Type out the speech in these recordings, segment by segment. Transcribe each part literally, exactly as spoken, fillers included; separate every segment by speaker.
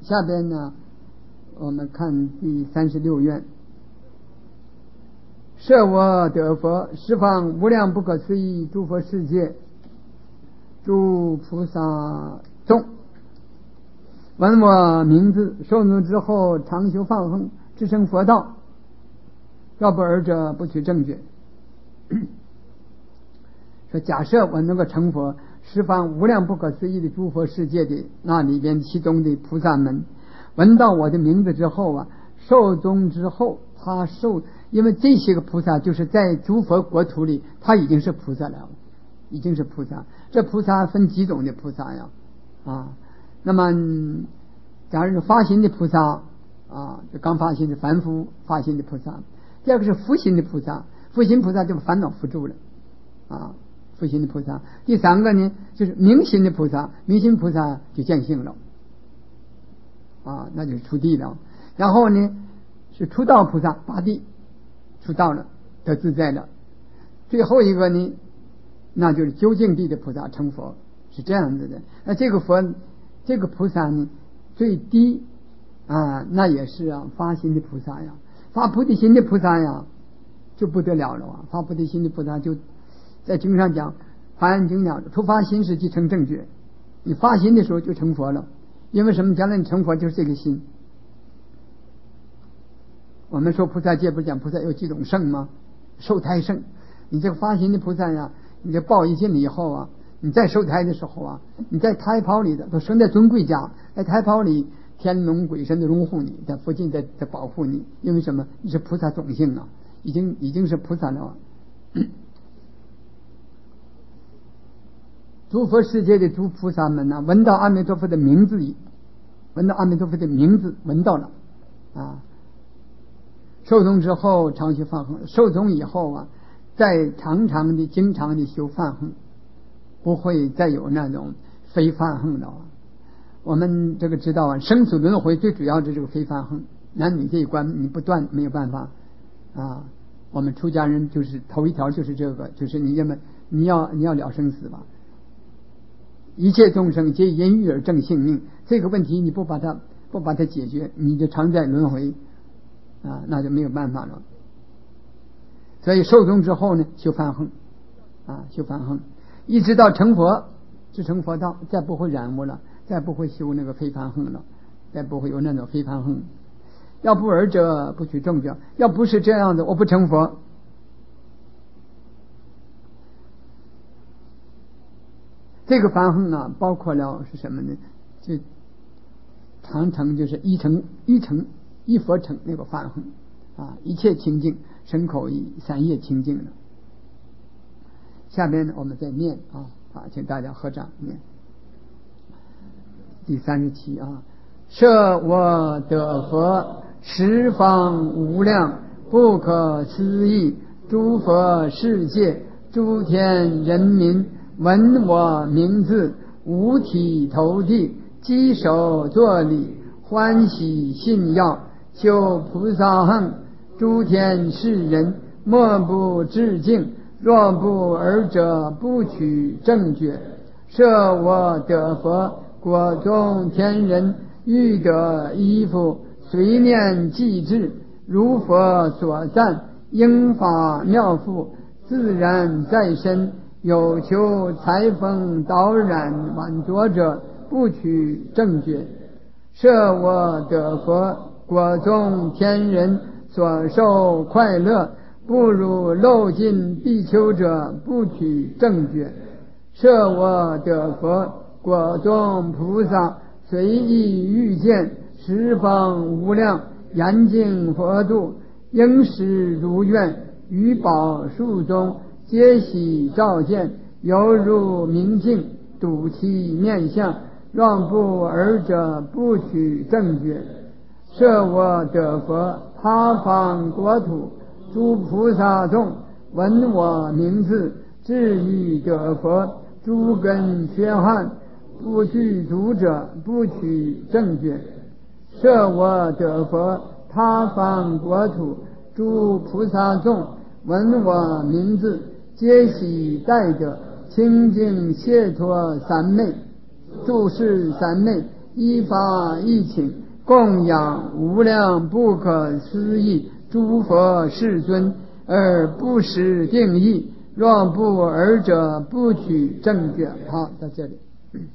Speaker 1: 下边呢，我们看第三十六愿。设我得佛，十方无量不可思议诸佛世界，诸菩萨众，闻我名字，受怒之后，常修放横，至成佛道。要不尔者，不取正觉。说假设我能够成佛，十方无量不可思议的诸佛世界的那里边其中的菩萨们，闻到我的名字之后啊，受宗之后，他受，因为这些个菩萨就是在诸佛国土里，他已经是菩萨了，已经是菩萨。这菩萨分几种的菩萨呀？啊，那么假如是发心的菩萨啊，就刚发心的凡夫发心的菩萨。第二个是福心的菩萨，福心菩萨就烦恼扶住了啊，福心的菩萨。第三个呢，就是明心的菩萨，明心菩萨就见性了啊，那就是出地了。然后呢，是出道菩萨，八地出道了，得自在了。最后一个呢，那就是究竟地的菩萨成佛，是这样子的。那这个佛，这个菩萨呢，最低啊，那也是啊发心的菩萨呀。发菩提心的菩萨呀，就不得了了啊！发菩提心的菩萨就在经上讲，华严经讲，初发心时即成正觉。你发心的时候就成佛了，因为什么？将来你成佛就是这个心。我们说菩萨戒不是讲菩萨有几种圣吗？受胎圣，你这个发心的菩萨呀，你这报一进了以后啊，你在受胎的时候啊，你在胎泡里的都生在尊贵家，在胎泡里。天龙鬼神的拥护你，在附近在在保护你，因为什么？你是菩萨种性啊，已经已经是菩萨了。诸佛世界的诸菩萨们呢、啊，闻到阿弥陀佛的名字，闻到阿弥陀佛的名字，闻到了啊。受宗之后，常修放横；受宗以后啊，再常常的、经常的修放横，不会再有那种非放横了啊。我们这个知道啊，生死轮回最主要的这个非放横，男女这一关你不断没有办法啊。我们出家人就是头一条就是这个，就是你这么你要你要了生死吧。一切众生皆因欲而正性命，这个问题你不把它不把它解决，你就常在轮回啊，那就没有办法了。所以受宗之后呢，修放横啊，修放横，一直到成佛，至成佛道，再不会染污了。再不会修那个非凡横了，再不会有那种非凡横。要不尔者，不取正觉。要不是这样的，我不成佛。这个凡横啊，包括了是什么呢？就常常就是一成一成一佛成那个凡横啊，一切清净，身口意三业清净了。下边呢，我们再念啊啊，请大家合掌念。第三十七啊，设我得佛，十方无量不可思议诸佛世界，诸天人民闻我名字，五体投地，稽首作礼，欢喜信要，修菩萨行，诸天世人莫不致敬。若不尔者，不取正觉。设我得佛，果中天人欲得衣服，随念即至，如佛所赞，应法妙富，自然在身。有求裁缝导染晚着者，不取正觉。设我得佛，果中天人所受快乐，不如漏尽比丘者，不取正觉。设我得佛，果中菩萨随意遇见，十方无量严净佛度，应时如愿，于宝树中皆喜照见，犹如明镜，睹其面相。若不尔者，不取正觉。设我得佛，他方国土，诸菩萨众闻我名字，至于得佛，诸根缺憾，不具足者，不取正觉。设我得佛，他方国土，诸菩萨众闻我名字，皆喜待者，清净解脱三昧，诸事三昧， 依法依请，供养无量不可思议诸佛世尊，而不实定义。若不尔者，不取正觉。好，到这里。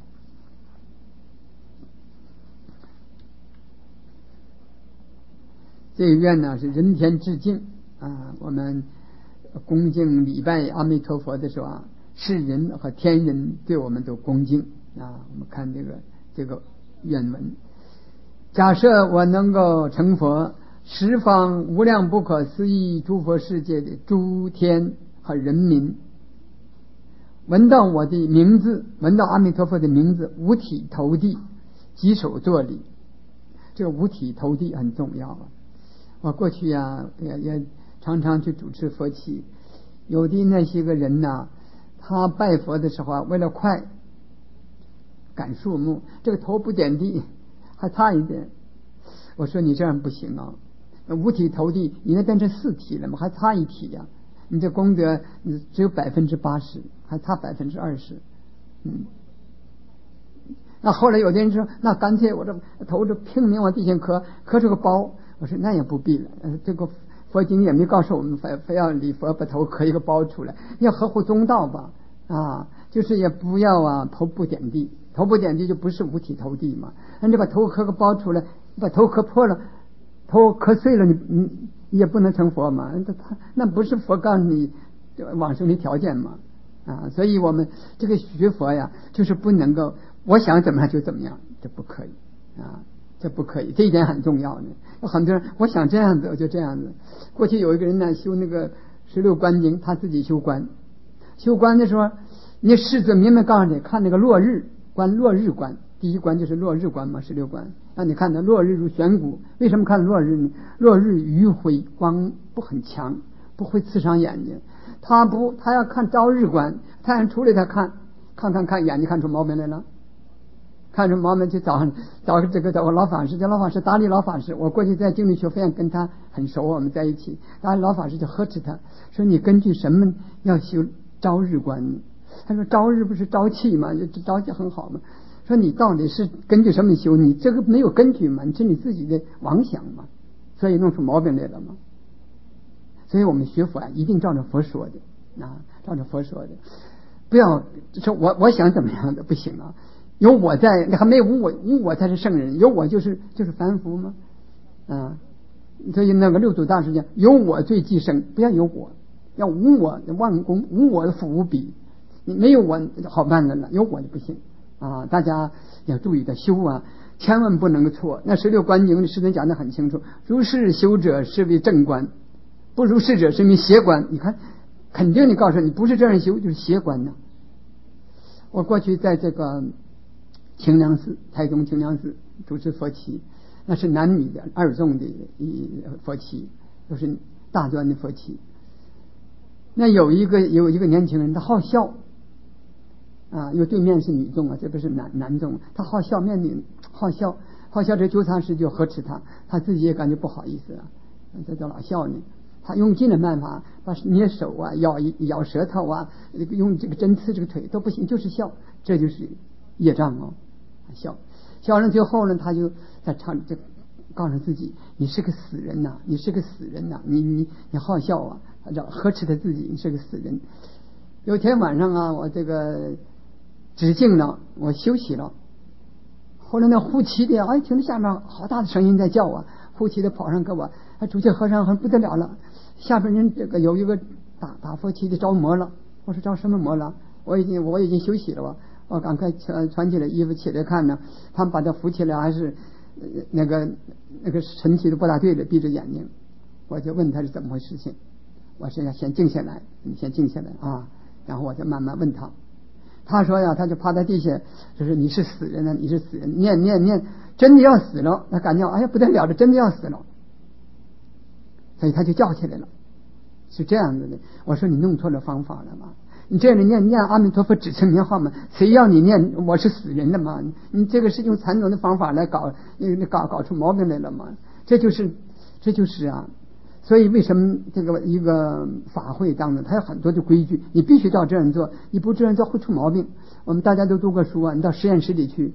Speaker 1: 这一愿呢是人天致敬啊，我们恭敬礼拜阿弥陀佛的时候啊，世人和天人对我们都恭敬啊。我们看这个这个愿文，假设我能够成佛，十方无量不可思议诸佛世界的诸天和人民，闻到我的名字，闻到阿弥陀佛的名字，五体投地，举手作礼。这个五体投地很重要啊。我过去啊也也常常去主持佛七，有的那些个人呐，他拜佛的时候啊，为了快赶树木，这个头不点地，还差一点。我说你这样不行啊，五体投地，你那变成四体了吗？还差一体呀、啊，你这功德只有百分之八十，还差百分之二十。嗯，那后来有的人说，那干脆我这头着拼命往地下磕，磕出个包。我说那也不必了，这个佛经也没告诉我们非非要礼佛把头磕一个包出来，要合乎中道吧啊，就是也不要啊头不点地，头不点地就不是五体投地嘛。那你把头磕个包出来，把头磕破了，头磕碎了，你你你也不能成佛嘛，那那不是佛告诉你往生的条件嘛啊，所以我们这个学佛呀，就是不能够我想怎么样就怎么样，这不可以啊。这不可以，这一点很重要的。有很多人，我想这样子，我就这样子。过去有一个人呢，修那个十六观经，他自己修观。修观的时候，你世尊明白告诉你，看那个落日观，落日观，第一观就是落日观嘛，十六观。让你看到落日如悬骨，为什么看落日呢？落日余晖光不很强，不会刺伤眼睛。他不，他要看朝日观，太阳出来他看，看看看，眼睛看出毛病来了。看着毛门去找找这个我老法师，这老法师达利老法师，我过去在净土学佛院跟他很熟，我们在一起。达利老法师就呵斥他说：“你根据什么要修朝日观呢？”他说：“朝日不是朝气嘛，朝气很好嘛。”说你到底是根据什么修？你这个没有根据嘛，你是你自己的妄想嘛，所以弄出毛病来了嘛。所以我们学佛啊，一定照着佛说的啊，照着佛说的，不要说我我想怎么样的不行啊。有我在，还没有无我，无我才是圣人，有我就是就是凡夫吗？啊，所以那个六祖大师讲，有我最忌生，不要有我，要无我，万功无我的福无比，你没有我好办的了，有我就不行啊！大家要注意的修啊，千万不能错。那十六观经的师尊讲得很清楚，如是修者是为正观，不如是者是为邪观。你看，肯定你告诉你不是这样修，就是邪观呢。我过去在这个清凉寺，台中清凉寺主持佛七，那是男女的二众的佛七，都是大专的佛七。那有一个有一个年轻人，他好笑啊，因为对面是女众啊，这个是男男众，他好笑，面临好笑，好笑，这纠察师就呵斥他，他自己也感觉不好意思啊，这叫老笑呢。他用尽了办法，把捏手啊，咬咬舌头啊，用这个针刺这个腿都不行，就是笑，这就是业障哦。笑笑完之后呢，他就在唱，就告诉自己，你是个死人呐、啊，你是个死人呐、啊，你你你好笑啊，他叫呵斥他自己，你是个死人。有天晚上啊，我这个止静了，我休息了。后来那护旗的，哎，听着下面好大的声音在叫啊，护旗的跑上给我，哎，主教和尚很不得了了，下边人这个有一个打打佛旗的着魔了。我说着什么魔了？我已经我已经休息了吧。我赶快穿穿起来衣服起来看呢，他们把他扶起来，还是那个那个神气都不大对了，闭着眼睛。我就问他是怎么回事情，我说要先静下来，你先静下来啊。然后我就慢慢问他，他说呀，他就趴在地下，就是你是死人了，你是死人，念念念，真的要死了。他感觉哎呀不得了了，真的要死了，所以他就叫起来了，是这样子的。我说你弄错了方法了嘛。你这样的念念阿弥陀佛只称名号嘛？谁要你念我是死人了嘛？你这个是用禅宗的方法来搞，搞搞出毛病来了嘛？这就是这就是啊！所以为什么这个一个法会当中，它有很多的规矩，你必须照这样做，你不这样做会出毛病。我们大家都读过书啊，你到实验室里去，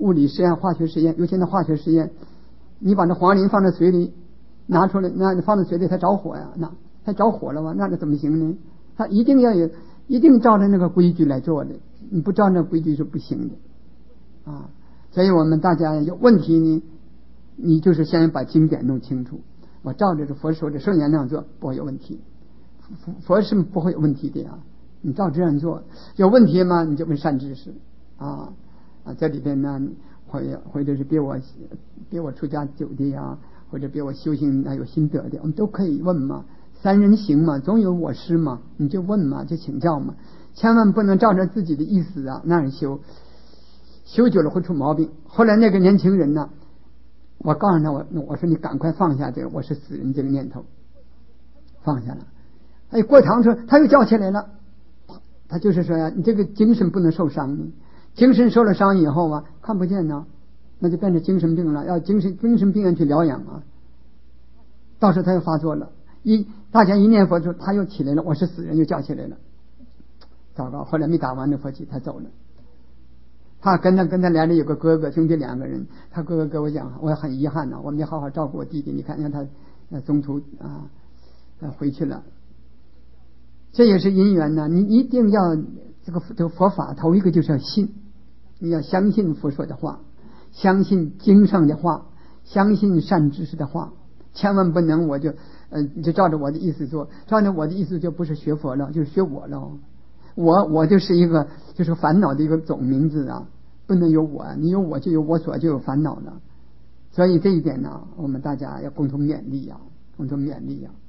Speaker 1: 物理实验、化学实验，尤其那化学实验，你把那黄磷放在水里拿出来，那放在水里它着火呀，那它着火了吧？那那怎么行呢？它一定要有，一定照着那个规矩来做的，你不照那规矩是不行的啊。所以我们大家有问题呢，你就是先把经典弄清楚，我照着这佛说的圣言那样做不会有问题，佛是不会有问题的呀。你照这样做有问题吗？你就问善知识啊啊，这里边呢，或或者是比我比我出家久的呀，或者比我修行那有心得的，我们都可以问嘛。三人行嘛，总有我师嘛，你就问嘛，就请教嘛，千万不能照着自己的意思啊那样修，修久了会出毛病。后来那个年轻人呢，我告诉他，我我说你赶快放下这个我是死人这个念头，放下了。哎，过堂说他又叫起来了，他就是说呀，你这个精神不能受伤呢，精神受了伤以后啊，看不见呢，那就变成精神病了，要精神精神病院去疗养啊。到时候他又发作了，一大家一念佛说他又起来了，我是死人又叫起来了，糟糕！后来没打完那佛七，他走了。他跟他跟他来了有个哥哥兄弟两个人，他哥哥跟我讲，我很遗憾呢、啊，我没好好照顾我弟弟，你看让他中途啊回去了。这也是因缘呢，你一定要这个这个佛法，头一个就是要信，你要相信佛说的话，相信经上的话，相信善知识的话，千万不能我就呃就照着我的意思做，照着我的意思就不是学佛了，就是学我了。我我就是一个就是烦恼的一个总名字啊，不能有我，你有我就有我所，就有烦恼了。所以这一点呢，我们大家要共同勉励啊，共同勉励啊。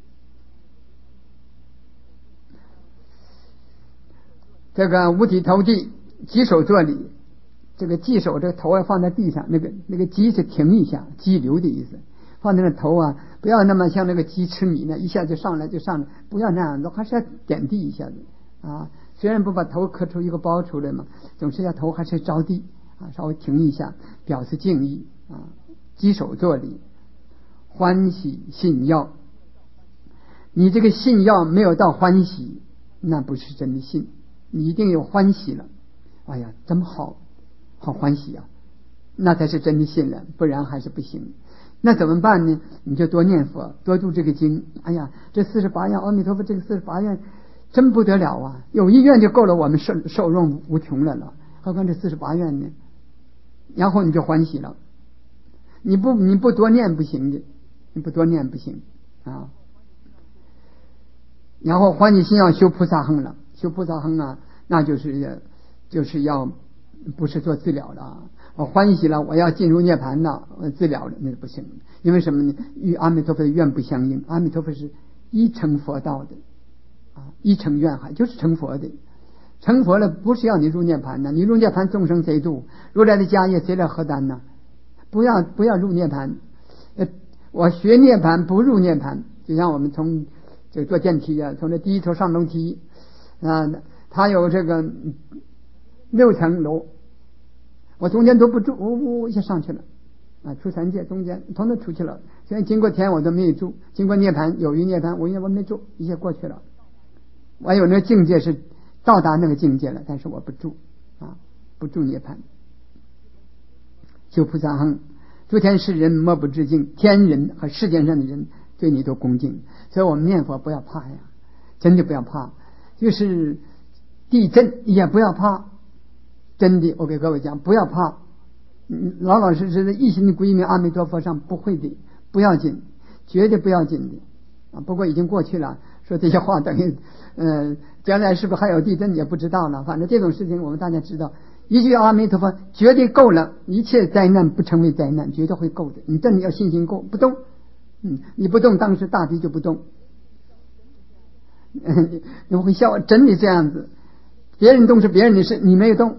Speaker 1: 这个五体投地，稽首坐礼。这个稽首，这个头要放在地上，那个那个稽是停一下，激流的意思。放在那头啊，不要那么像那个鸡吃米呢，一下就上来就上来，不要那样子，还是要点地一下子啊。虽然不把头磕出一个包出来嘛，总是要头还是着地啊，稍微停一下，表示敬意啊。稽首坐礼，欢喜信要。你这个信要没有到欢喜，那不是真的信。你一定有欢喜了，哎呀，这么好，好欢喜啊，那才是真的信了，不然还是不行。那怎么办呢？你就多念佛，多读这个经。哎呀，这四十八愿阿弥陀佛，这个四十八愿真不得了啊！有一愿就够了，我们受受用无穷了了，何况这四十八愿呢？然后你就欢喜了。你不你不多念不行的，你不多念不行啊。然后欢喜心要修菩萨行了。修菩萨行啊，那就是就是要不是做治疗了啊！我欢喜了，我要进入涅槃了，治疗了那不行，因为什么呢？与阿弥陀佛的愿不相应。阿弥陀佛是一成佛道的啊，一成愿海就是成佛的，成佛了不是要你入涅槃呢，你入涅槃众生谁度？如来的家业谁来何担呢？不要不要入涅槃，呃，我学涅槃不入涅槃，就像我们从就坐电梯啊，从这第一头上楼梯。啊，他有这个六层楼，我中间都不住，呜呜一下上去了，啊，出三界中间统统出去了。现在经过天我都没有住，经过涅槃有余涅槃，我我没住，一下过去了。我有那个境界是到达那个境界了，但是我不住啊，不住涅槃。修菩萨行，诸天世人莫不致敬，天人和世界上的人对你都恭敬，所以我们念佛不要怕呀，真的不要怕。就是地震也不要怕，真的，我给各位讲，不要怕，老老实实的一心归命阿弥陀佛上，不会的，不要紧，绝对不要紧的啊！不过已经过去了，说这些话等于，呃，将来是不是还有地震也不知道了。反正这种事情我们大家知道，一句阿弥陀佛绝对够了，一切灾难不成为灾难，绝对会够的。你真的要信心够，不动，嗯，你不动，当时大地就不动。你会笑，真的这样子，别人动是别人的事，你没有动，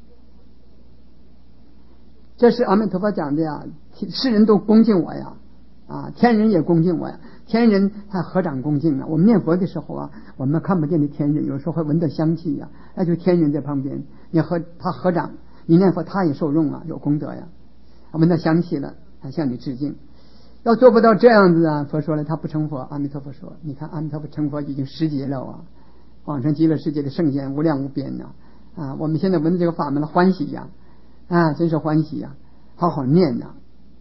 Speaker 1: 这是阿弥陀佛讲的呀。世人都恭敬我呀，啊，天人也恭敬我呀。天人他合掌恭敬啊。我们念佛的时候啊，我们看不见的天人，有时候会闻到香气呀，那就天人在旁边，你和他合掌，你念佛他也受用啊，有功德呀。闻到香气了，他向你致敬。要做不到这样子啊，佛说了他不成佛。阿弥陀佛说，你看阿弥陀佛成佛已经十劫了啊，往生极乐世界的圣贤无量无边呐 啊, 啊！我们现在闻这个法门的欢喜呀、 啊，真是欢喜啊，好好念呐、啊。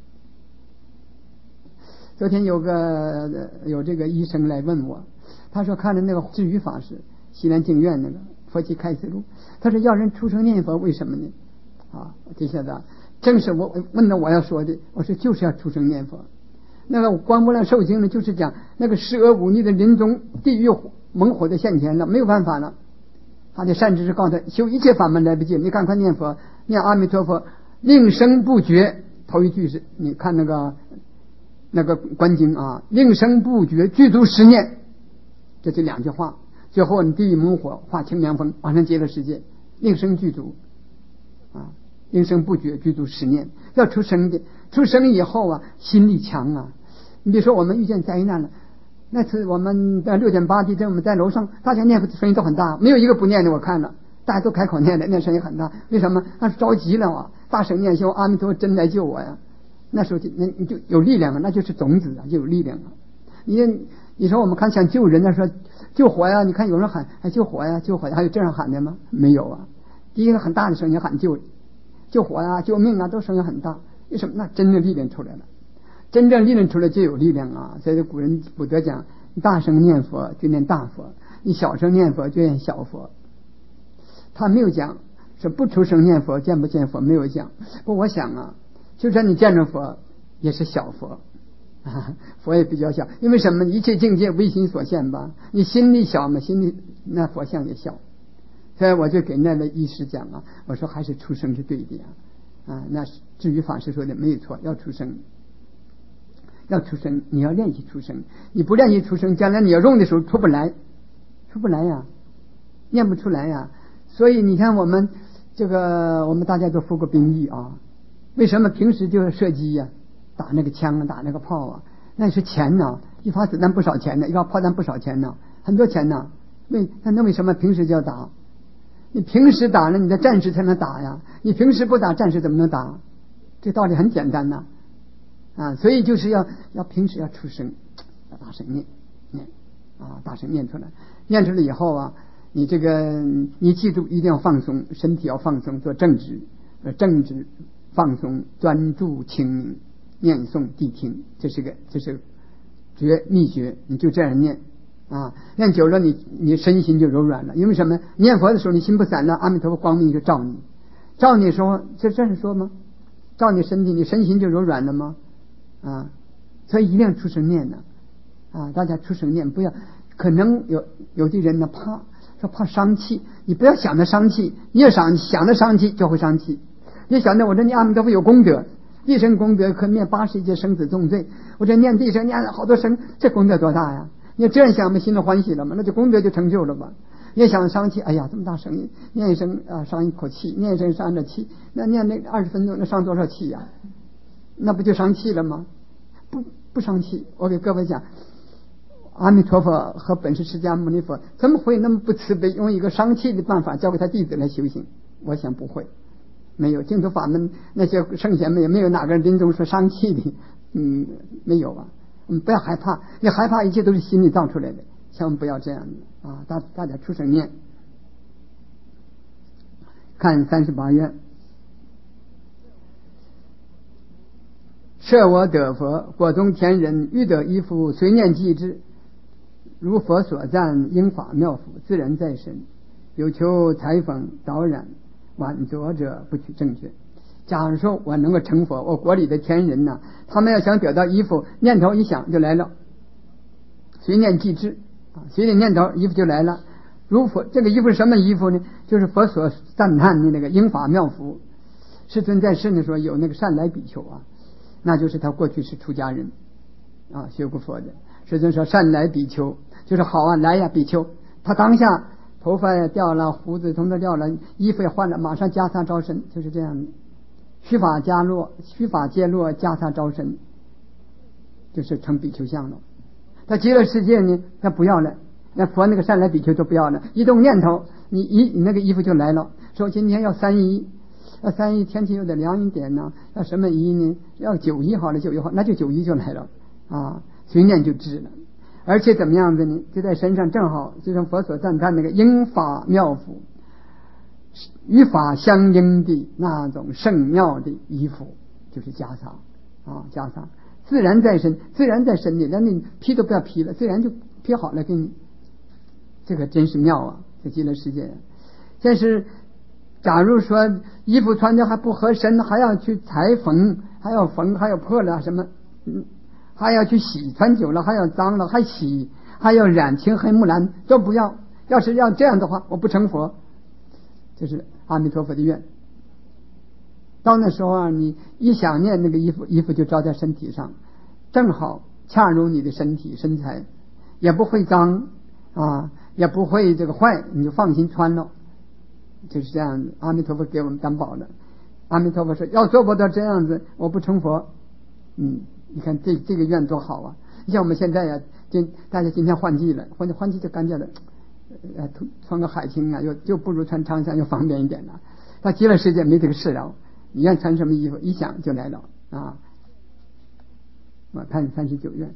Speaker 1: 昨天有个有这个医生来问我，他说看了那个智语法师西南净院那个佛七开示录，他说要人出生念佛为什么呢？啊，这下子正是我问了我要说的，我说就是要出生念佛。那个观无量寿经呢，就是讲那个施恶忤逆的人中地狱猛火的现前了，没有办法了，他的善知识告诉他修一切法门来不及，你赶快念佛，念阿弥陀佛，令声不绝。头一句是你看那个那个观经啊，令声不绝，具足十念，这就两句话。最后你地狱猛火化清凉风，往上极乐世界，令声具足啊，令声不绝，具足十念。要出生的，出生以后啊，心力强啊。你比如说我们遇见灾难了，那次我们在六点八地震，我们在楼上，大家念佛声音都很大，没有一个不念的。我看了，大家都开口念的，念声音很大。为什么？那是着急了啊！大声念修阿弥陀真来救我呀！那时候就那你就有力量啊，那就是种子啊，就有力量啊。你你说我们看想救人的说救火呀，你看有人喊哎救火呀救火呀，还有这样喊的吗？没有啊。第一个很大的声音喊救救火呀救命啊，都声音很大。为什么？那真正力量出来了，真正力量出来就有力量啊。所以古人古德讲，你大声念佛就念大佛，你小声念佛就念小佛。他没有讲是不出声念佛见不见佛，没有讲。不，我想啊，就算你见着佛也是小佛啊，佛也比较小。因为什么？一切境界唯心所现吧，你心力小嘛，心力那佛像也小。所以我就给那位医师讲啊，我说还是出生是对的呀。啊，那至于法师说的没有错，要出生，要出生，你要练习出生，你不练习出生，将来你要用的时候出不来，出不来呀，念不出来呀。所以你看我们这个，我们大家都服过兵役啊，为什么平时就射击呀、啊，打那个枪啊，打那个炮啊，那是钱呢、啊，一发子弹不少钱呢，一发炮弹不少钱呢，很多钱呢。为那那为什么平时就要打？你平时打了，你的战士才能打呀。你平时不打，战士怎么能打？这道理很简单呐，啊，所以就是要要平时要出声，要大声念念啊，大声念出来，念出来以后啊，你这个你记住一定要放松，身体要放松，做正直，呃，正直放松，专注清明，念诵谛听，这是个这是诀秘诀，你就这样念。啊，念久了你你身心就柔软了，因为什么？念佛的时候你心不散了，阿弥陀佛光明就照你，照你的时候这这是说吗？照你身体，你身心就柔软了吗？啊，所以一定要出声念呢，啊，大家出声念，不要可能有有的人呢怕说怕伤气，你不要想着伤气，你要想想着伤气就会伤气。你想着我这念阿弥陀佛有功德，一生功德可灭八十一劫生死重罪，我这念地生念好多生，这功德多大呀！你这样想，不心里欢喜了吗？那就功德就成就了吧。你想伤气，哎呀，这么大声音，念一声啊，伤一口气；念一声伤着气，那念那二十分钟，那伤多少气呀、啊？那不就伤气了吗？不不伤气。我给各位讲，阿弥陀佛和本师释迦牟尼佛怎么会那么不慈悲，用一个伤气的办法教给他弟子来修行？我想不会，没有净土法门那些圣贤们也没有哪个人临终说伤气的，嗯，没有啊。你不要害怕，你害怕一切都是心里造出来的，千万不要这样的啊！大大家出声念，看三十八愿，设我得佛，果中天人，欲得一福，随念即至，如佛所赞，应法妙福，自然在身。有求裁缝导染，晚着者不取正觉。假如说我能够成佛，我国里的天人呢、啊，他们要想得到衣服，念头一想就来了，随念即至啊，随着念头衣服就来了。如佛这个衣服是什么衣服呢？就是佛所赞叹的那个应法妙服。世尊在世的时候有那个善来比丘啊，那就是他过去是出家人啊，学过佛的。世尊说善来比丘就是好啊，来呀比丘，他当下头发也掉了，胡子从头掉了，衣服也换了，马上袈裟招身，就是这样的。须法加落，须法皆落，袈裟招身，就是成比丘相了。他极乐世界呢，他不要了，那佛那个善来比丘都不要了，一动念头，你一你那个衣服就来了。说今天要三衣，要三衣，天气有点凉一点呢，要什么衣呢？要九衣好了，九衣好，那就九衣就来了啊，随念就至了。而且怎么样子呢？就在身上正好，就像佛所赞叹那个应法妙福。 与法相应的那种圣妙的衣服，就是袈裟啊，袈裟自然在身，自然在身里，连你披都不要披了，自然就披好了给你。这个真是妙啊，这极乐世界。但是假如说衣服穿的还不合身，还要去裁缝，还要缝，还要破了什么，嗯，还要去洗，穿久了还要脏了还洗，还要染青黑木蓝，都不要。要是要这样的话，我不成佛。这是阿弥陀佛的愿。到那时候啊，你一想念那个衣服，衣服就照在身体上，正好恰如你的身体身材，也不会脏啊，也不会这个坏，你就放心穿了。就是这样子，阿弥陀佛给我们担保了。阿弥陀佛说，要做不到这样子，我不成佛。嗯，你看这这个愿多好啊！像我们现在呀、啊，今大家今天换季了，换季换季就干净了，呃，穿个海青啊，又就不如穿长衫又方便一点了。到极乐世界没这个事了，你愿穿什么衣服，一想就来了啊！我看三十九愿。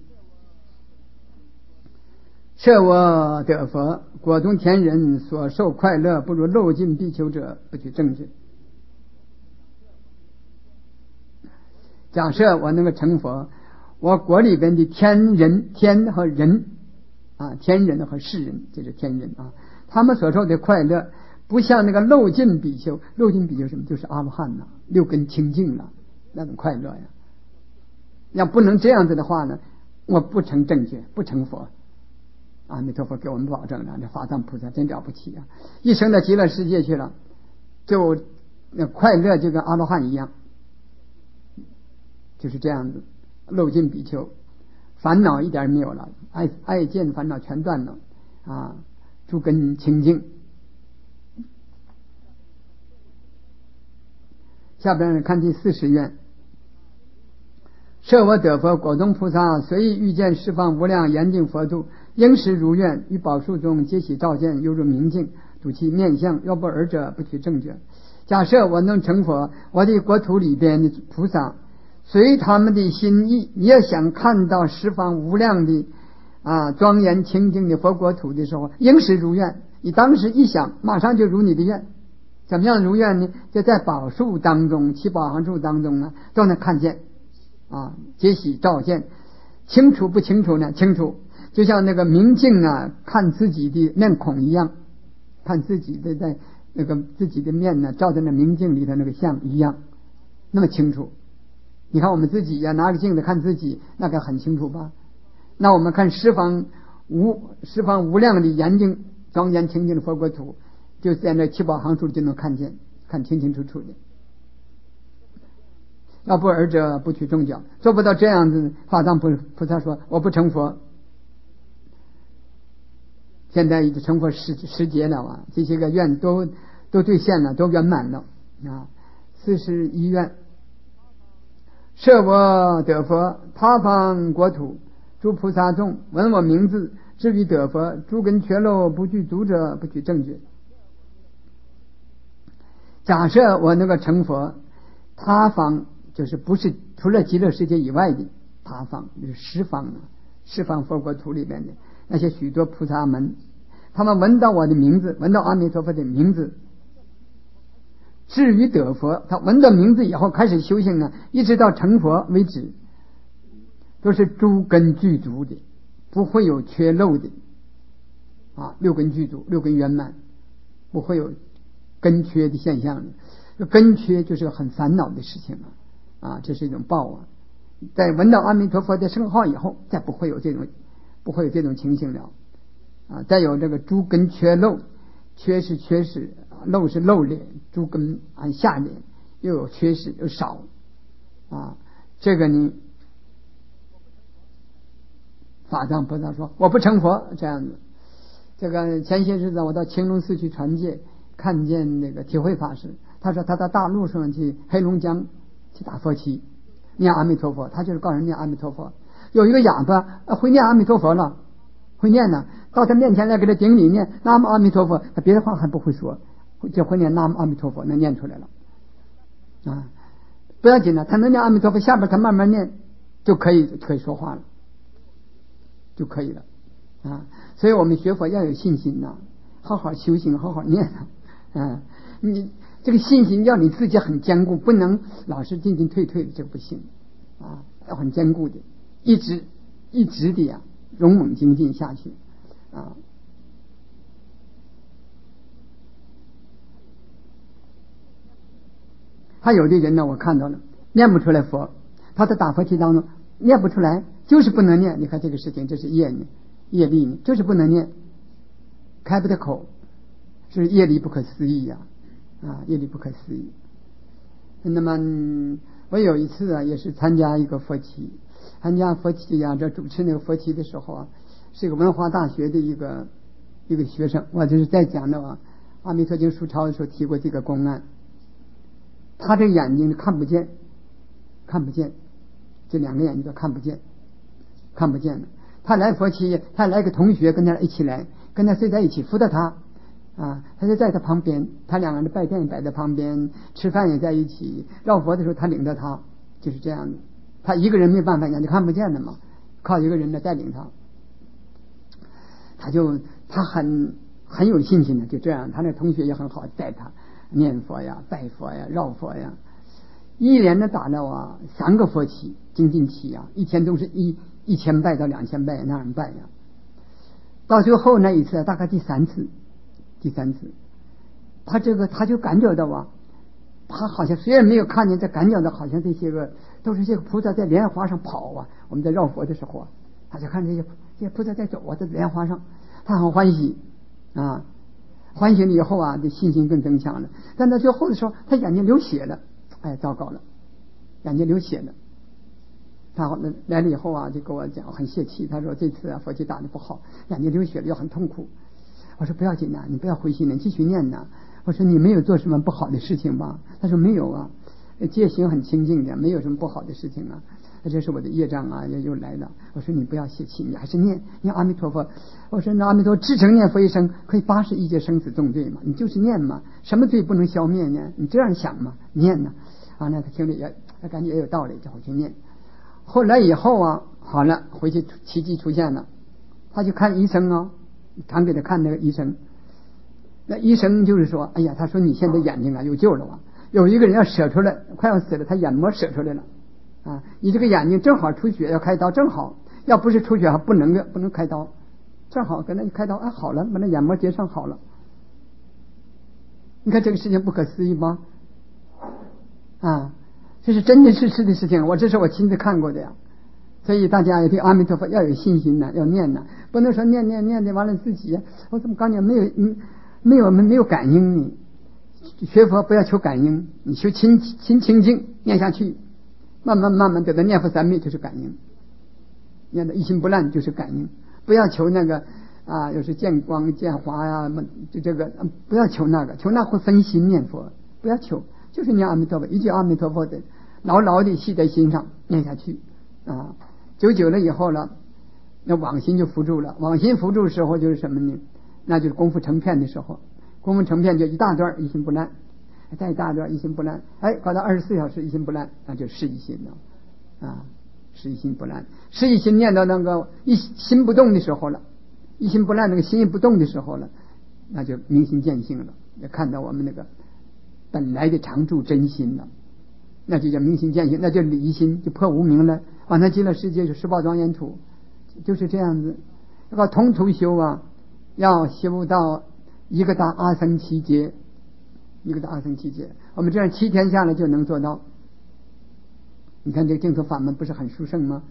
Speaker 1: 设我得佛，果中天人所受快乐，不如漏尽必求者，不取正觉。假设我能够成佛，我国里边的天人，天和人啊，天人和世人，这是天人啊，他们所受的快乐，不像那个漏尽比丘，漏尽比丘什么，就是阿罗汉呐，六根清净了，那种快乐呀。要不能这样子的话呢，我不成正觉，不成佛。阿弥陀佛给我们保证了，这法藏菩萨真了不起啊！一生到极乐世界去了，就那快乐就跟阿罗汉一样，就是这样子，漏尽比丘，烦恼一点没有了，爱爱见烦恼全断了啊，诸根清净。下边看第四十愿。设我得佛，果中菩萨随意遇见十方无量严净佛度，应时如愿，于宝树中皆喜照见，犹如明镜，睹其面相。要不尔者，不取正觉。假设我能成佛，我的国土里边的菩萨随他们的心意，你要想看到十方无量的啊庄严清净的佛国土的时候，应时如愿。你当时一想，马上就如你的愿。怎么样如愿呢？就在宝树当中，七宝行树当中呢，都能看见啊，皆喜照见。清楚不清楚呢？清楚，就像那个明镜啊，看自己的面孔一样，看自己的在那个自己的面呢，照在那明镜里的那个像一样，那么清楚。你看我们自己呀、啊，拿着镜子看自己，那个很清楚吧？那我们看十方无十方无量的严净庄严清净的佛国土，就在那七宝行处就能看见，看清清楚楚的。要不尔者，不取正觉。做不到这样子，法藏菩菩萨说我不成佛。现在已经成佛十十劫了啊，这些个愿都都兑现了，都圆满了啊。四十一愿。设我得佛，他方国土诸菩萨众闻我名字，至于得佛，诸根缺漏不具足者，不取正觉。假设我那个成佛，他方就是不是除了极乐世界以外的他方，就是十方啊，十方佛国土里面的那些许多菩萨们，他们闻到我的名字，闻到阿弥陀佛的名字，至于得佛，他闻到名字以后开始修行啊，一直到成佛为止，都是诸根具足的，不会有缺漏的啊，六根具足，六根圆满，不会有根缺的现象的。根缺就是很烦恼的事情啊。啊，这是一种报啊！在闻到阿弥陀佛的圣号以后，再不会有这种，不会有这种情形了啊！再有这个诸根缺漏，缺是缺失，漏是漏裂，诸根按下裂，又有缺失又少啊！这个呢，法藏菩萨说我不成佛这样子。这个前些日子我到青龙寺去传戒，看见那个体会法师，他说他到大陆上去黑龙江去打佛七，念阿弥陀佛，他就是告诉人念阿弥陀佛。有一个哑巴会念阿弥陀佛了，会念呢，到他面前来给他顶礼念南无阿弥陀佛，他别的话还不会说，就会念南无阿弥陀佛，能念出来了啊！不要紧了，他能念阿弥陀佛，下边他慢慢念就可以可以说话了，就可以了啊！所以我们学佛要有信心呐、啊，好好修行，好好念啊！嗯， 你这个信心要你自己很坚固，不能老是进进退退的，这个不行啊，要很坚固的，一直一直的呀，勇猛精进下去啊。还有的人呢，我看到了念不出来佛，他在打佛题当中念不出来，就是不能念。你看这个事情，这是业呢，业力呢，就是不能念，开不得口，是业力不可思议呀、啊，啊，业力不可思议。那么我有一次啊，也是参加一个佛题，参加佛题呀、啊，这主持那个佛题的时候啊，是一个文化大学的一个一个学生，我就是在讲的啊，阿弥陀经书抄的时候提过这个公案。他这眼睛看不见，看不见，这两个眼睛都看不见，看不见了。他来佛期，他来个同学跟他一起来，跟他睡在一起，扶着他啊，他就在他旁边，他两个人拜殿也摆在旁边，吃饭也在一起，绕佛的时候他领着他，就是这样的。他一个人没办法，眼睛看不见的嘛，靠一个人来带领他，他就他很很有信心的，就这样，他那同学也很好，带他念佛呀，拜佛呀，绕佛呀，一连的打了啊三个佛期，精进期呀，一天都是一一千拜到两千拜那样拜呀。到最后那一次大概第三次，第三次，他这个他就感觉到啊，他好像虽然没有看见，这感觉到好像这些个都是这个菩萨在莲花上跑啊。我们在绕佛的时候啊，他就看这些这些菩萨在走啊，在莲花上，他很欢喜啊。欢喜了以后啊，这信心更增强了。但到最后的时候，他眼睛流血了，哎，糟糕了，眼睛流血了。他来了以后啊，就跟我讲很泄气，他说这次啊佛经打得不好，眼睛流血了，又很痛苦。我说不要紧呐、啊，你不要灰心了，继续念呐、啊。我说你没有做什么不好的事情吧？他说没有啊，戒行很清净的，没有什么不好的事情啊。这是我的业障啊，又又来了。我说你不要泄气，你还是念念阿弥陀佛。我说那阿弥陀至诚念佛一生，可以八十一劫生死重罪嘛，你就是念嘛，什么罪不能消灭呢？你这样想嘛，念呢啊，那他听着也他感觉也有道理，就回去念。后来以后啊，好了，回去奇迹出现了，他就看医生啊，常给他看那个医生，那医生就是说，哎呀，他说你现在眼睛啊有救了啊，有一个人要舍出来，快要死了，他眼膜舍出来了。啊，你这个眼睛正好出血要开刀，正好要不是出血还不能不能开刀，正好跟他一开刀，哎，好了，把那眼膜结上好了。你看这个事情不可思议吗？啊，这是真真实实的事情，我这是我亲自看过的呀。所以大家也对阿弥陀佛要有信心呐，要念呐，不能说念念念的完了自己，我怎么感觉没有嗯没有没有感应呢？学佛不要求感应，你修清清清净念下去。慢慢慢慢得到念佛三昧就是感应，念的一心不乱就是感应，不要求那个啊，又是见光见华呀、啊，就这个不要求那个，求那会分心念佛，不要求，就是念阿弥陀佛，一句阿弥陀佛的牢牢的系在心上念下去啊，久久了以后了，那往心就扶住了，往心扶住的时候就是什么呢？那就是功夫成片的时候，功夫成片就一大段一心不乱。再大段一心不乱，哎，搞到二十四小时一心不乱，那就是一心了啊，是一心不乱，是一心念到那个一心不动的时候了，一心不乱那个心不动的时候了，那就明心见性了，也看到我们那个本来的常住真心了，那就叫明心见性，那就离心，就破无明了，往那极乐世界就十报庄严土，就是这样子。要同途修啊，要修到一个大阿僧祇劫。一个大阿僧祇劫，我们这样七天下来就能做到。你看这个净土法门不是很殊胜吗？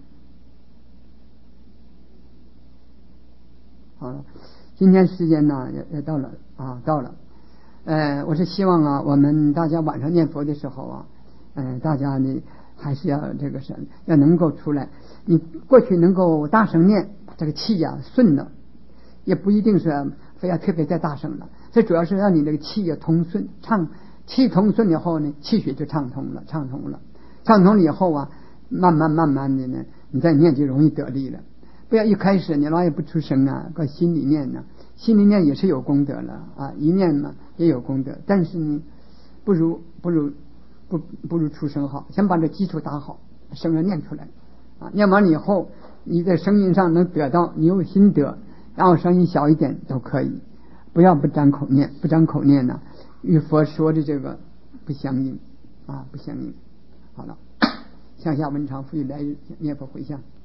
Speaker 1: 好了，今天时间呢也也到了啊，到了。呃，我是希望啊，我们大家晚上念佛的时候啊，嗯、呃，大家呢还是要这个是要能够出来。你过去能够大声念，这个气呀、啊、顺了，也不一定是非要特别再大声了。这主要是让你这个气也通顺，畅气通顺以后呢，气血就畅通了，畅通了，畅通了以后啊，慢慢慢慢的呢，你再念就容易得力了。不要一开始你老也不出声啊，搁心里念呢、啊，心里念也是有功德了啊，一念嘛也有功德，但是呢，不如不如不不如出声好，先把这基础打好，声音念出来啊，念完了以后，你在声音上能得到，你有心得，然后声音小一点都可以。 不要不张口念，不张口念呢，与佛说的这个不相应啊，不相应。好了，向下文长复于来日念佛回向。